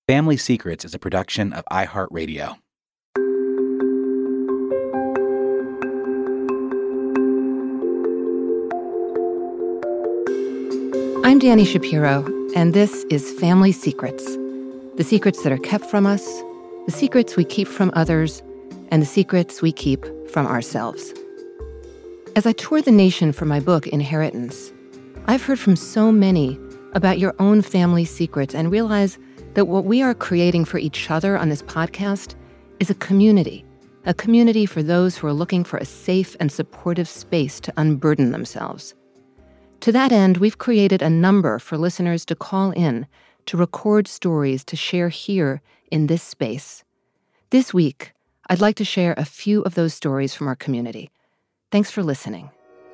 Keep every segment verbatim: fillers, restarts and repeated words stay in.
Family Secrets is a production of iHeartRadio. I'm Dani Shapiro, and this is Family Secrets. The secrets that are kept from us, the secrets we keep from others, and the secrets we keep from ourselves. As I toured the nation for my book, Inheritance, I've heard from so many about your own family secrets and realize that what we are creating for each other on this podcast is a community, a community for those who are looking for a safe and supportive space to unburden themselves. To that end, we've created a number for listeners to call in to record stories to share here in this space. This week, I'd like to share a few of those stories from our community. Thanks for listening.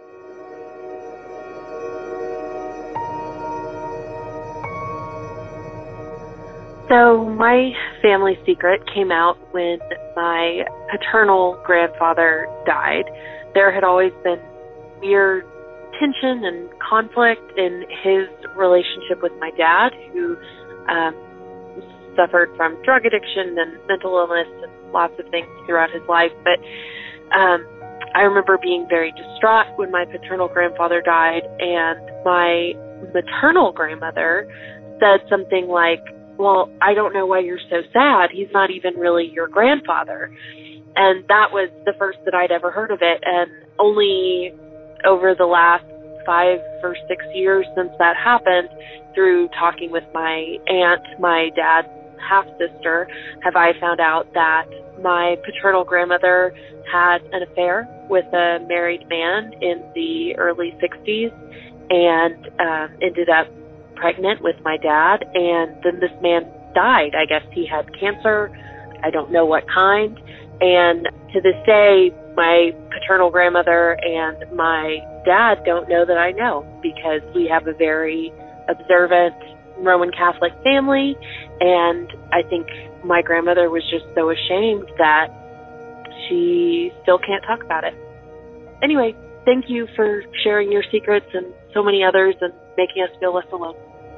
So my family secret came out when my paternal grandfather died. There had always been weird tension and conflict in his relationship with my dad, who um, suffered from drug addiction and mental illness and lots of things throughout his life. But um, I remember being very distraught when my paternal grandfather died, and my maternal grandmother said something like, "Well, I don't know why you're so sad. He's not even really your grandfather." And that was the first that I'd ever heard of it. And only over the last five or six years since that happened, through talking with my aunt, my dad's half-sister, have I found out that my paternal grandmother had an affair with a married man in the early sixties and um, ended up pregnant with my dad, and then this man died. I guess he had cancer. I don't know what kind. And to this day, my paternal grandmother and my dad don't know that I know, because we have a very observant Roman Catholic family, and I think my grandmother was just so ashamed that she still can't talk about it. Anyway, thank you for sharing your secrets and so many others and making us feel less alone.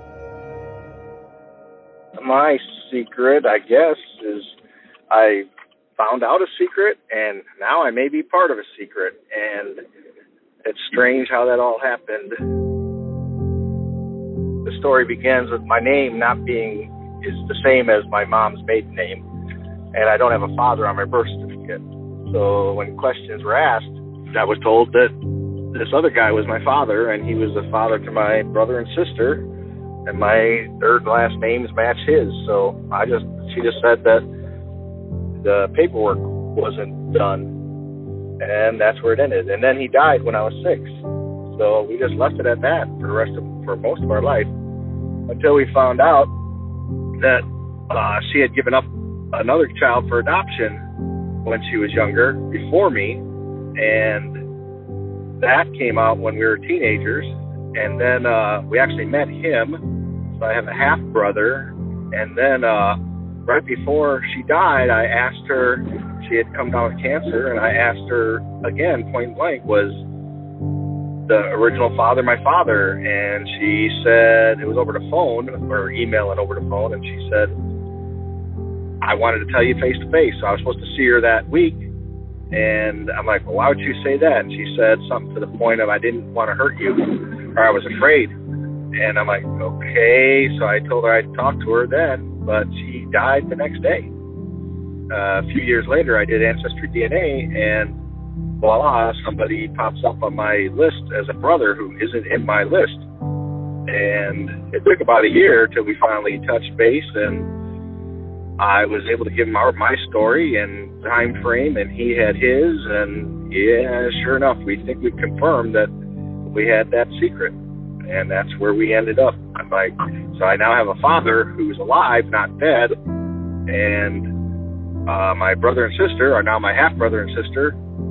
My secret, I guess, is I found out a secret, and now I may be part of a secret, and it's strange how that all happened. The story begins with my name not being is the same as my mom's maiden name, and I don't have a father on my birth certificate. So when questions were asked, I was told that this other guy was my father, and he was the father to my brother and sister, and my third last names match his. So I just, she just said that the paperwork wasn't done, and that's where it ended. And then he died when I was six. So we just left it at that for the rest of, for most of our life, until we found out that uh, she had given up another child for adoption when she was younger, before me, and that came out when we were teenagers. And then uh, we actually met him. So I have a half brother. And then uh, right before she died, I asked her, she had come down with cancer, and I asked her again, point blank, was the original father my father? And she said, it was over the phone, or email and over the phone, and she said, I wanted to tell you face to face. So I was supposed to see her that week. And I'm like, well, why would you say that? And she said something to the point of, I didn't want to hurt you, or I was afraid. And I'm like, okay. So I told her I'd talk to her then, but she died the next day. Uh, a few years later, I did Ancestry D N A, and voila, somebody pops up on my list as a brother who isn't in my list. And it took about a year till we finally touched base, and I was able to give him our, my story and time frame, and he had his, and yeah, sure enough, we think we confirmed that we had that secret, and that's where we ended up. I'm like, so I now have a father who's alive, not dead, and uh, my brother and sister are now my half-brother and sister,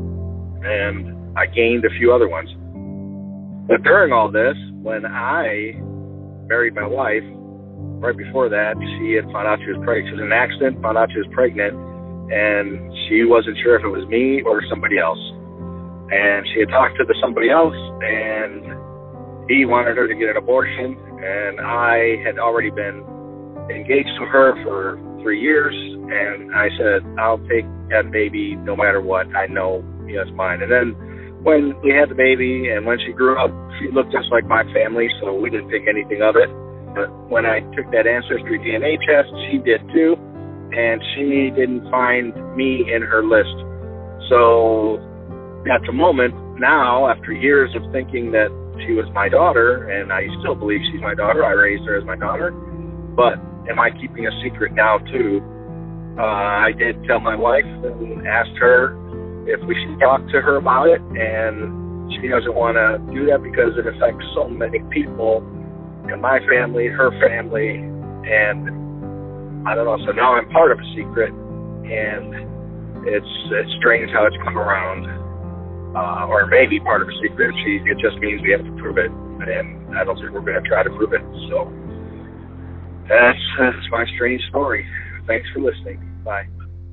and I gained a few other ones. But during all this, when I married my wife, right before that, she had found out she was pregnant. She was in an accident, found out she was pregnant, and she wasn't sure if it was me or somebody else. And she had talked to the somebody else, and he wanted her to get an abortion, and I had already been engaged to her for three years, and I said, I'll take that baby no matter what. I know it's mine. And then when we had the baby and when she grew up, she looked just like my family, so we didn't think anything of it. But when I took that Ancestry D N A test, she did too, and she didn't find me in her list. So at the moment now, after years of thinking that she was my daughter, and I still believe she's my daughter, I raised her as my daughter, but am I keeping a secret now too? Uh, I did tell my wife and asked her if we should talk to her about it, and she doesn't want to do that because it affects so many people in my family, her family, and I don't know. So now I'm part of a secret, and it's it's strange how it's come around, uh, or maybe part of a secret. She, it just means we have to prove it, and I don't think we're going to try to prove it. So that's that's my strange story. Thanks for listening. Bye.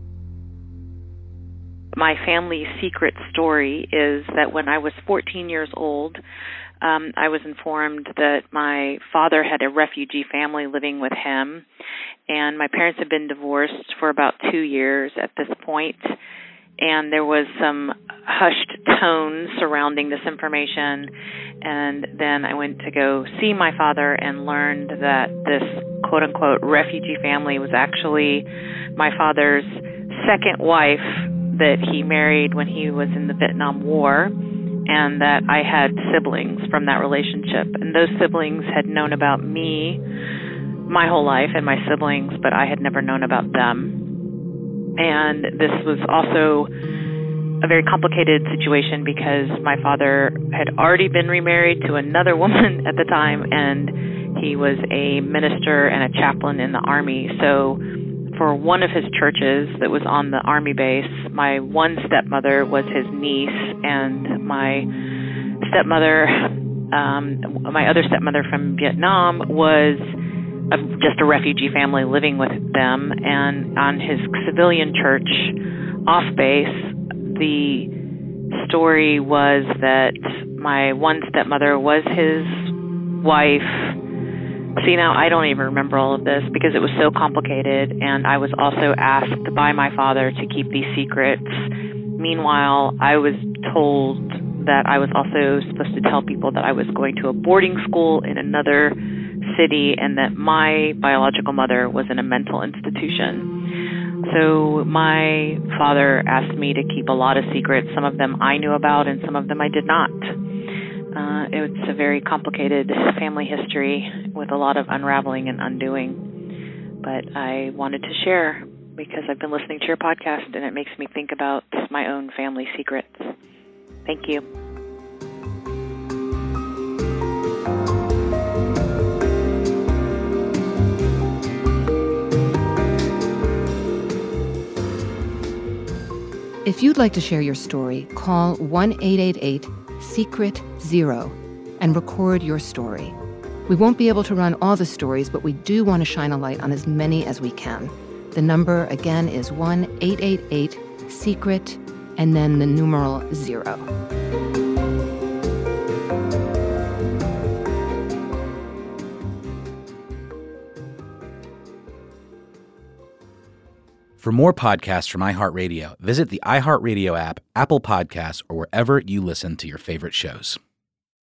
My family secret story is that when I was fourteen years old, um, I was informed that my father had a refugee family living with him, and my parents had been divorced for about two years at this point, and there was some hushed tone surrounding this information. And then I went to go see my father and learned that this quote-unquote refugee family was actually my father's second wife that he married when he was in the Vietnam War, and that I had siblings from that relationship. And those siblings had known about me my whole life and my siblings, but I had never known about them. And this was also a very complicated situation because my father had already been remarried to another woman at the time, and he was a minister and a chaplain in the Army. So for one of his churches that was on the Army base, my one stepmother was his niece, and my stepmother, um, my other stepmother from Vietnam was a, just a refugee family living with them. And on his civilian church off base, the story was that my one stepmother was his wife. See, now I don't even remember all of this because it was so complicated, and I was also asked by my father to keep these secrets. Meanwhile, I was told that I was also supposed to tell people that I was going to a boarding school in another city and that my biological mother was in a mental institution. So my father asked me to keep a lot of secrets. Some of them I knew about and some of them I did not. Uh, it's a very complicated family history with a lot of unraveling and undoing. But I wanted to share because I've been listening to your podcast and it makes me think about my own family secrets. Thank you. If you'd like to share your story, call one eight eight eight secret zero and record your story. We won't be able to run all the stories, but we do want to shine a light on as many as we can. The number, again, is one eight eight eight secret and then the numeral zero. For more podcasts from iHeartRadio, visit the iHeartRadio app, Apple Podcasts, or wherever you listen to your favorite shows.